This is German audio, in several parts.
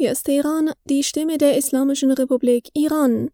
Hier ist Teheran, die Stimme der Islamischen Republik Iran.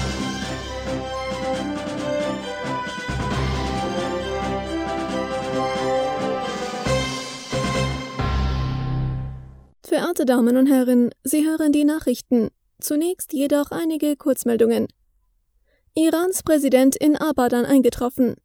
Verehrte Damen und Herren, Sie hören die Nachrichten. Zunächst jedoch einige Kurzmeldungen. Irans Präsident in Abadan eingetroffen.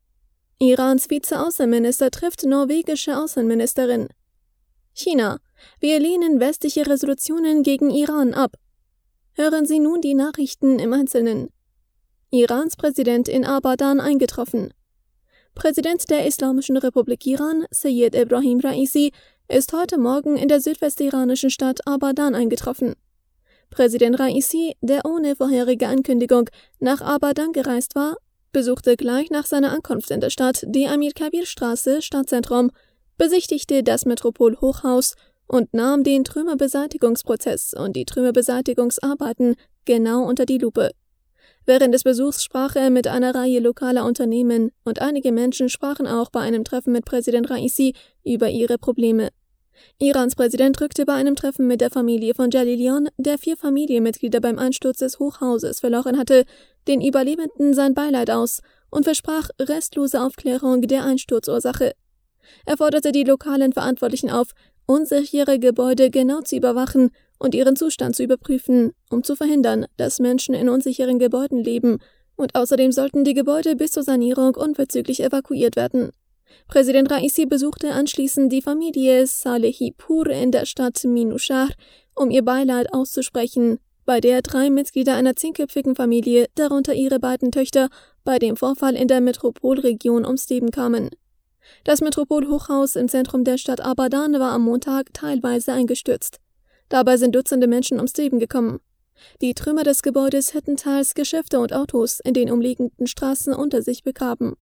Irans Vizeaußenminister trifft norwegische Außenministerin. China: Wir lehnen westliche Resolutionen gegen Iran ab. Hören Sie nun die Nachrichten im Einzelnen. Irans Präsident in Abadan eingetroffen. Präsident der Islamischen Republik Iran, Seyyed Ebrahim Raisi, ist heute Morgen in der südwestiranischen Stadt Abadan eingetroffen. Präsident Raisi, der ohne vorherige Ankündigung nach Abadan gereist war, besuchte gleich nach seiner Ankunft in der Stadt die Amir-Kabir-Straße, Stadtzentrum, besichtigte das Metropol-Hochhaus und nahm den Trümmerbeseitigungsprozess und die Trümmerbeseitigungsarbeiten genau unter die Lupe. Während des Besuchs sprach er mit einer Reihe lokaler Unternehmen und einige Menschen sprachen auch bei einem Treffen mit Präsident Raisi über ihre Probleme. Irans Präsident drückte bei einem Treffen mit der Familie von Jalilian, der 4 Familienmitglieder beim Einsturz des Hochhauses verloren hatte, den Überlebenden sein Beileid aus und versprach restlose Aufklärung der Einsturzursache. Er forderte die lokalen Verantwortlichen auf, unsichere Gebäude genau zu überwachen und ihren Zustand zu überprüfen, um zu verhindern, dass Menschen in unsicheren Gebäuden leben, und außerdem sollten die Gebäude bis zur Sanierung unverzüglich evakuiert werden. Präsident Raisi besuchte anschließend die Familie Salehipur in der Stadt Minushahr, um ihr Beileid auszusprechen, bei der 3 Mitglieder einer 10-köpfigen Familie, darunter ihre beiden Töchter, bei dem Vorfall in der Metropolregion ums Leben kamen. Das Metropol-Hochhaus im Zentrum der Stadt Abadan war am Montag teilweise eingestürzt. Dabei sind Dutzende Menschen ums Leben gekommen. Die Trümmer des Gebäudes hätten teils Geschäfte und Autos in den umliegenden Straßen unter sich begraben.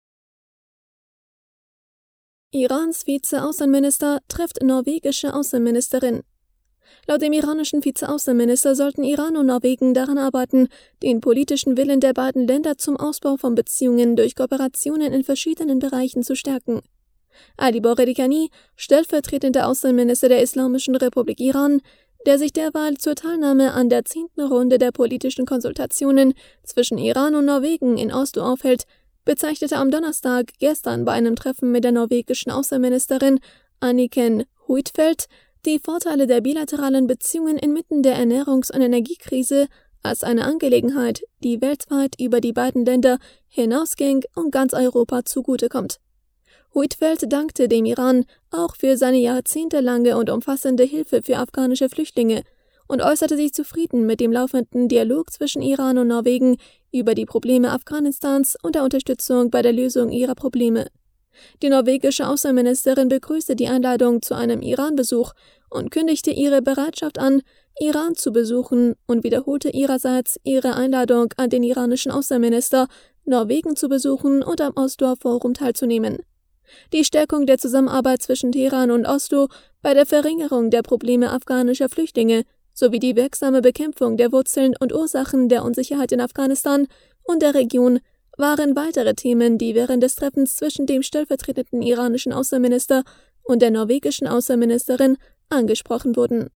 Irans Vizeaußenminister trifft norwegische Außenministerin. Laut dem iranischen Vizeaußenminister sollten Iran und Norwegen daran arbeiten, den politischen Willen der beiden Länder zum Ausbau von Beziehungen durch Kooperationen in verschiedenen Bereichen zu stärken. Ali Bogherikhani, stellvertretender Außenminister der Islamischen Republik Iran, der sich derweil zur Teilnahme an der 10. Runde der politischen Konsultationen zwischen Iran und Norwegen in Oslo aufhält, bezeichnete am Donnerstag gestern bei einem Treffen mit der norwegischen Außenministerin Anniken Huitfeldt die Vorteile der bilateralen Beziehungen inmitten der Ernährungs- und Energiekrise als eine Angelegenheit, die weltweit über die beiden Länder hinausging und ganz Europa zugutekommt. Huitfeldt dankte dem Iran auch für seine jahrzehntelange und umfassende Hilfe für afghanische Flüchtlinge und äußerte sich zufrieden mit dem laufenden Dialog zwischen Iran und Norwegen über die Probleme Afghanistans und der Unterstützung bei der Lösung ihrer Probleme. Die norwegische Außenministerin begrüßte die Einladung zu einem Iran-Besuch und kündigte ihre Bereitschaft an, Iran zu besuchen, und wiederholte ihrerseits ihre Einladung an den iranischen Außenminister, Norwegen zu besuchen und am Osloer Forum teilzunehmen. Die Stärkung der Zusammenarbeit zwischen Teheran und Oslo bei der Verringerung der Probleme afghanischer Flüchtlinge sowie die wirksame Bekämpfung der Wurzeln und Ursachen der Unsicherheit in Afghanistan und der Region waren weitere Themen, die während des Treffens zwischen dem stellvertretenden iranischen Außenminister und der norwegischen Außenministerin angesprochen wurden.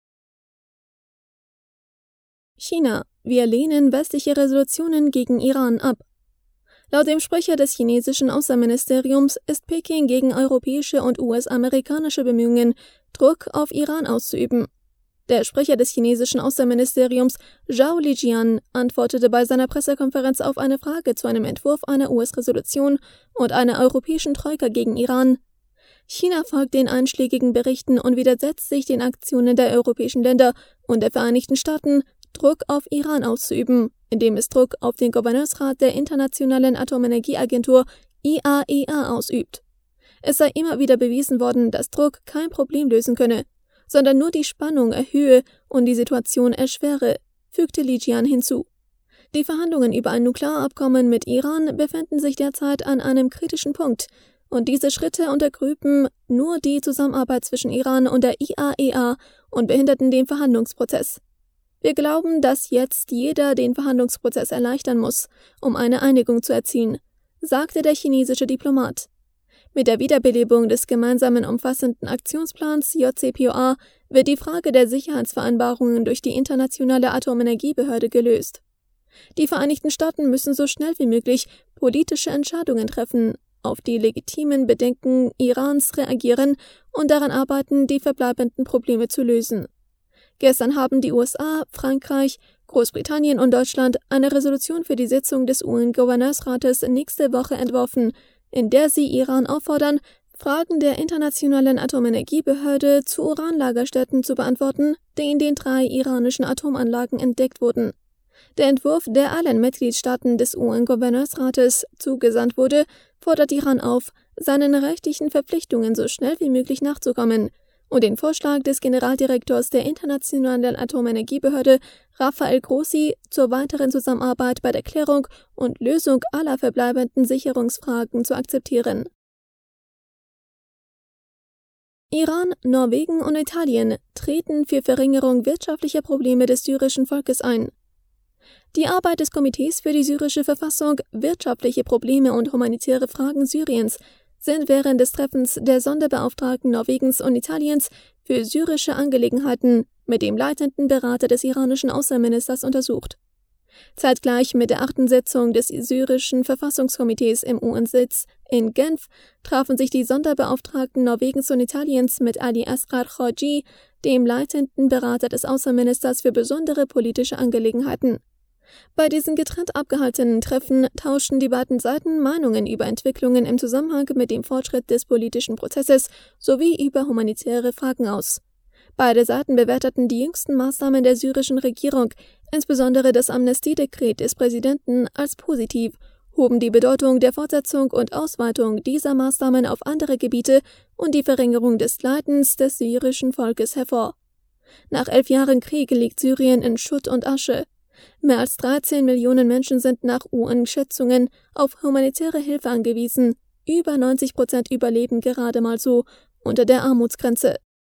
China: Wir lehnen westliche Resolutionen gegen Iran ab. Laut dem Sprecher des chinesischen Außenministeriums ist Peking gegen europäische und US-amerikanische Bemühungen, Druck auf Iran auszuüben. Der Sprecher des chinesischen Außenministeriums, Zhao Lijian, antwortete bei seiner Pressekonferenz auf eine Frage zu einem Entwurf einer US-Resolution und einer europäischen Troika gegen Iran: China folgt den einschlägigen Berichten und widersetzt sich den Aktionen der europäischen Länder und der Vereinigten Staaten, Druck auf Iran auszuüben, indem es Druck auf den Gouverneursrat der Internationalen Atomenergieagentur IAEA ausübt. Es sei immer wieder bewiesen worden, dass Druck kein Problem lösen könne, sondern nur die Spannung erhöhe und die Situation erschwere, fügte Lijian hinzu. Die Verhandlungen über ein Nuklearabkommen mit Iran befinden sich derzeit an einem kritischen Punkt, und diese Schritte untergrüben nur die Zusammenarbeit zwischen Iran und der IAEA und behinderten den Verhandlungsprozess. Wir glauben, dass jetzt jeder den Verhandlungsprozess erleichtern muss, um eine Einigung zu erzielen, sagte der chinesische Diplomat. Mit der Wiederbelebung des gemeinsamen umfassenden Aktionsplans JCPOA wird die Frage der Sicherheitsvereinbarungen durch die Internationale Atomenergiebehörde gelöst. Die Vereinigten Staaten müssen so schnell wie möglich politische Entscheidungen treffen, auf die legitimen Bedenken Irans reagieren und daran arbeiten, die verbleibenden Probleme zu lösen. Gestern haben die USA, Frankreich, Großbritannien und Deutschland eine Resolution für die Sitzung des UN-Gouverneursrates nächste Woche entworfen, in der sie Iran auffordern, Fragen der Internationalen Atomenergiebehörde zu Uranlagerstätten zu beantworten, die in den 3 iranischen Atomanlagen entdeckt wurden. Der Entwurf, der allen Mitgliedstaaten des UN-Gouverneursrates zugesandt wurde, fordert Iran auf, seinen rechtlichen Verpflichtungen so schnell wie möglich nachzukommen und den Vorschlag des Generaldirektors der Internationalen Atomenergiebehörde, Rafael Grossi, zur weiteren Zusammenarbeit bei der Klärung und Lösung aller verbleibenden Sicherungsfragen zu akzeptieren. Iran, Norwegen und Italien treten für Verringerung wirtschaftlicher Probleme des syrischen Volkes ein. Die Arbeit des Komitees für die syrische Verfassung, wirtschaftliche Probleme und humanitäre Fragen Syriens sind während des Treffens der Sonderbeauftragten Norwegens und Italiens für syrische Angelegenheiten mit dem leitenden Berater des iranischen Außenministers untersucht. Zeitgleich mit der 8. Sitzung des syrischen Verfassungskomitees im UN-Sitz in Genf trafen sich die Sonderbeauftragten Norwegens und Italiens mit Ali Asghar Khaji, dem leitenden Berater des Außenministers für besondere politische Angelegenheiten. Bei diesen getrennt abgehaltenen Treffen tauschten die beiden Seiten Meinungen über Entwicklungen im Zusammenhang mit dem Fortschritt des politischen Prozesses sowie über humanitäre Fragen aus. Beide Seiten bewerteten die jüngsten Maßnahmen der syrischen Regierung, insbesondere das Amnestiedekret des Präsidenten, als positiv, hoben die Bedeutung der Fortsetzung und Ausweitung dieser Maßnahmen auf andere Gebiete und die Verringerung des Leidens des syrischen Volkes hervor. Nach 11 Jahren Krieg liegt Syrien in Schutt und Asche. Mehr als 13 Millionen Menschen sind nach UN-Schätzungen auf humanitäre Hilfe angewiesen, über 90% überleben gerade mal so unter der Armutsgrenze.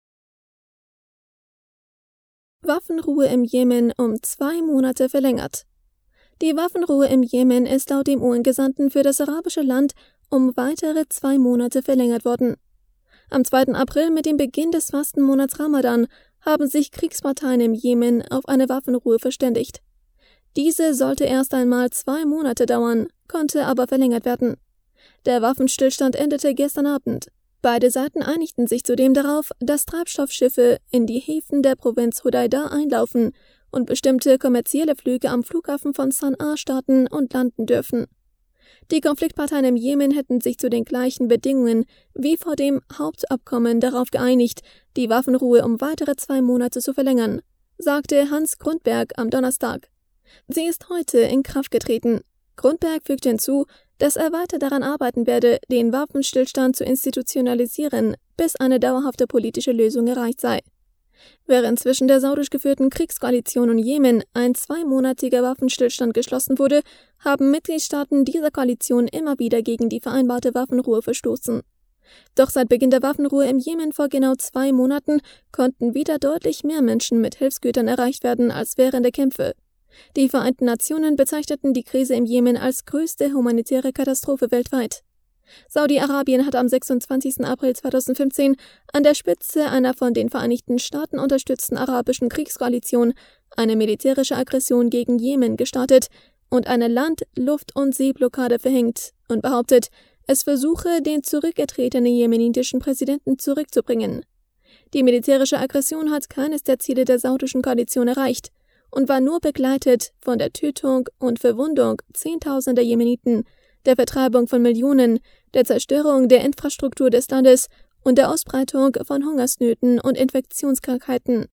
Waffenruhe im Jemen um 2 Monate verlängert. Die Waffenruhe im Jemen ist laut dem UN-Gesandten für das arabische Land um weitere 2 Monate verlängert worden. Am 2. April mit dem Beginn des Fastenmonats Ramadan haben sich Kriegsparteien im Jemen auf eine Waffenruhe verständigt. Diese sollte erst einmal 2 Monate dauern, konnte aber verlängert werden. Der Waffenstillstand endete gestern Abend. Beide Seiten einigten sich zudem darauf, dass Treibstoffschiffe in die Häfen der Provinz Hodeidah einlaufen und bestimmte kommerzielle Flüge am Flughafen von Sanaa starten und landen dürfen. Die Konfliktparteien im Jemen hätten sich zu den gleichen Bedingungen wie vor dem Hauptabkommen darauf geeinigt, die Waffenruhe um weitere 2 Monate zu verlängern, sagte Hans Grundberg am Donnerstag. Sie ist heute in Kraft getreten. Grundberg fügte hinzu, dass er weiter daran arbeiten werde, den Waffenstillstand zu institutionalisieren, bis eine dauerhafte politische Lösung erreicht sei. Während zwischen der saudisch geführten Kriegskoalition und Jemen ein 2-monatiger Waffenstillstand geschlossen wurde, haben Mitgliedstaaten dieser Koalition immer wieder gegen die vereinbarte Waffenruhe verstoßen. Doch seit Beginn der Waffenruhe im Jemen vor genau 2 Monaten konnten wieder deutlich mehr Menschen mit Hilfsgütern erreicht werden als während der Kämpfe. Die Vereinten Nationen bezeichneten die Krise im Jemen als größte humanitäre Katastrophe weltweit. Saudi-Arabien hat am 26. April 2015 an der Spitze einer von den Vereinigten Staaten unterstützten arabischen Kriegskoalition eine militärische Aggression gegen Jemen gestartet und eine Land-, Luft- und Seeblockade verhängt und behauptet, es versuche, den zurückgetretenen jemenitischen Präsidenten zurückzubringen. Die militärische Aggression hat keines der Ziele der saudischen Koalition erreicht und war nur begleitet von der Tötung und Verwundung Zehntausender Jemeniten, der Vertreibung von Millionen, der Zerstörung der Infrastruktur des Landes und der Ausbreitung von Hungersnöten und Infektionskrankheiten.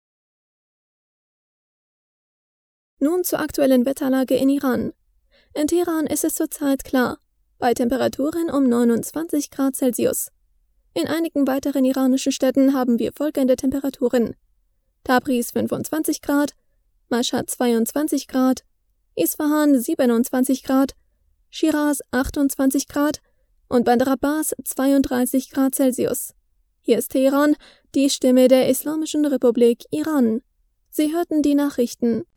Nun zur aktuellen Wetterlage in Iran. In Teheran ist es zurzeit klar, bei Temperaturen um 29 Grad Celsius. In einigen weiteren iranischen Städten haben wir folgende Temperaturen: Tabriz 25 Grad, Mashhad 22 Grad, Isfahan 27 Grad, Shiraz 28 Grad und Bandar Abbas 32 Grad Celsius. Hier ist Teheran, die Stimme der Islamischen Republik Iran. Sie hörten die Nachrichten.